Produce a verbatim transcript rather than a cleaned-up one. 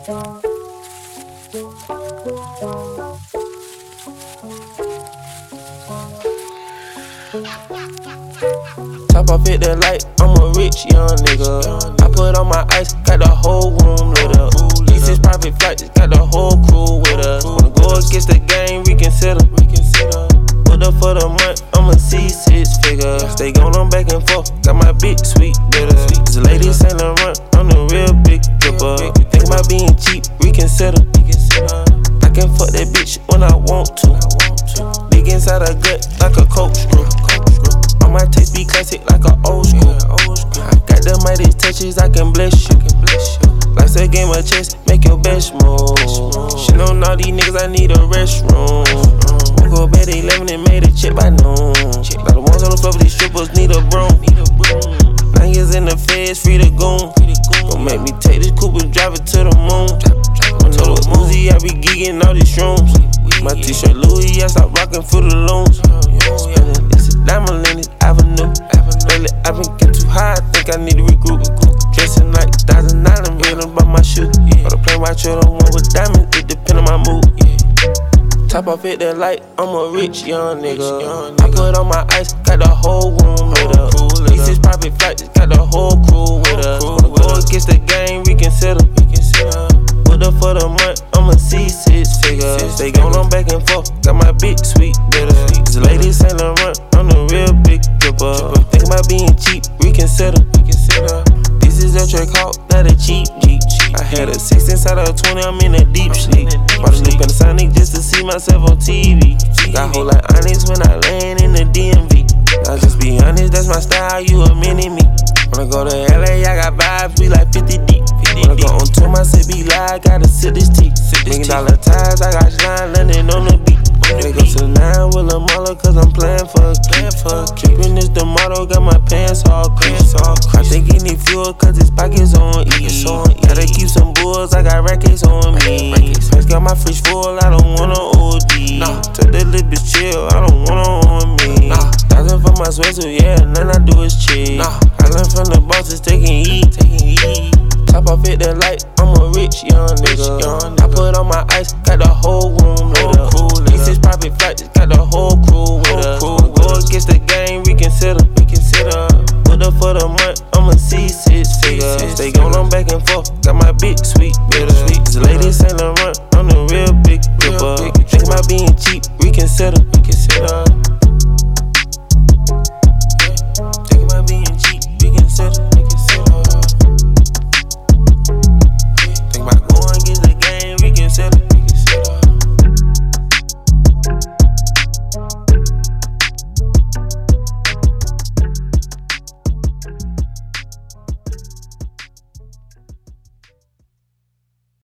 Top off hit the light, I'm a rich young nigga. I put on my ice, got the whole room lit up. This is private flight, got the whole crew with us. Wanna go against the game, reconsider. Put up for the month, I'ma see six figures. Stay going on back and forth, got my big sweet bitter. This lady Saint Laurent, I'm the real big dripper. Think about being cheap, reconsider. I can fuck that bitch when I want to. Big inside her gut like a coke screw. All my taste be classic like a old school. I got the mighty touches, I can bless you. Life's a game of chess, make your best move. Shit on all these niggas, I need a restroom. Woke up at eleven and made a chip by noon. Like the ones on the floor, these strippers need a broom. Nine years in the feds, free to goon. Don't make me take this coupe and drive it to the moon. When I was Uzi, I be geeking all these shrooms. My t-shirt Louis, I stop rocking for the loons. Spending this a diamond in this avenue. Lately I've been getting too high, I think I need to regroup. Dressing like one thousand nine, I'm reading about my shoe. Or the plane watch or the one with diamonds, it depend on my mood. Top off hit the light, I'm a rich young nigga. I put on my ice, got the whole room lit up. This is private flight, got the whole crew with us. Wanna go against the game, reconsider. Put up for the month, I'ma see six figures. Stay going on back and forth, got my big sweet bitter. This lady Saint Laurent, I'm the real big dripper. Think about being cheap, reconsider. This is a trick hawk, not a cheap Jeep. I had a six inside of a twenty, I'm in a deep sleep. Watch sleep in the Sonic just to see myself on T V. Got whole like honest when I land in the D M V. I just be honest, that's my style, you a mini me. When I go to L A, I got vibes, we like fifty deep. When I go on tour, my shit be live, gotta sip this tea. Million dollar ties, I got shine, London on the beat. They go to the nine with a mother, cause I'm playing for a kid. Trippin' is the motto, got my pants all creased. I think he need fuel, cause his pockets on E. Gotta keep some bulls, I got rackets on me. First got my fridge full, I don't wanna O D. Tell that little bitch chill, I don't wanna on me. Thousand for my sweatsuit, yeah, none I do is chill. I learned from the bosses, taking E. Top off hit the light, I'm a rich young nigga. I put on my ice, got the whole room lit up. This is private flight, got the whole crew with us. Wanna go against the game, reconsider. Put up for the month, I'ma see six figures. Stay going on back and forth, got my big sweet bitter. This lady Saint Laurent, I'm the real